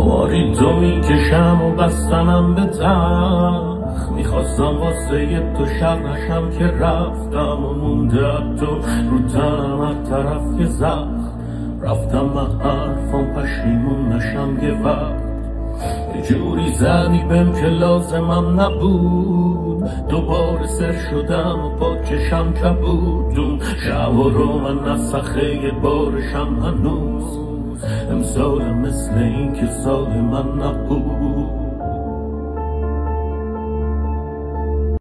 خماری تو میکشم و بستنم به تخت، میخواستم واسه تو شب نشم که رفتم و مونده تو رو تنم هر طرف که زخم. رفتم من حرفم پشیمون نشم یه وقت، یه جوری زدی بهم که لازمم نبود. دوباره سر شدم و با چشم کبود، اون شب رو من نسخه یه بارشم هنوز. امسال مثل این که سال من نبود.